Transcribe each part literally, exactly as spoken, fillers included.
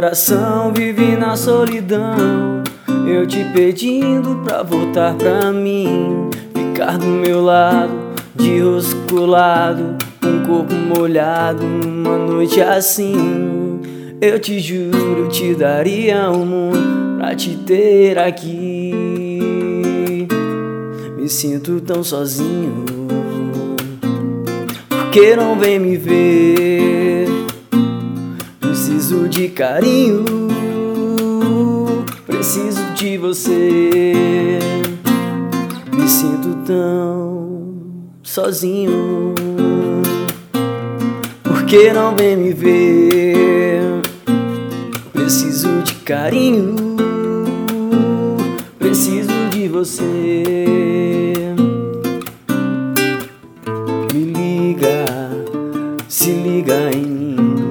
coração vive na solidão, eu te pedindo pra voltar pra mim, ficar do meu lado, de rosto colado, um corpo molhado numa noite assim. Eu te juro, eu te daria o mundo pra te ter aqui. Me sinto tão sozinho, porque não vem me ver. Preciso de carinho, preciso de você. Me sinto tão sozinho, porque não vem me ver. Preciso de carinho, preciso de você. Me liga, se liga em mim.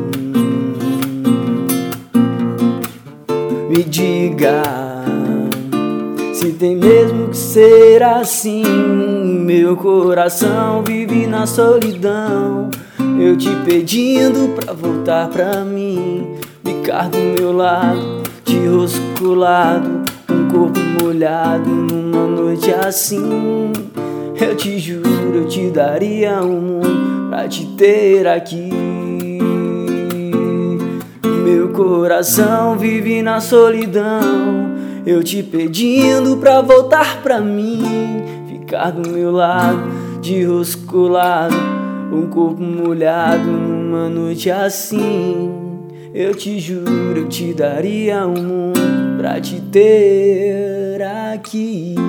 Me diga se tem mesmo que ser assim. Meu coração vive na solidão, eu te pedindo pra voltar pra mim, ficar do meu lado, de rosto colado, um corpo molhado numa noite assim. Eu te juro, eu te daria o mundo pra te ter aqui. Meu coração vive na solidão, eu te pedindo pra voltar pra mim, ficar do meu lado, de rosto colado, um corpo molhado numa noite assim. Eu te juro, eu te daria o mundo pra te ter aqui.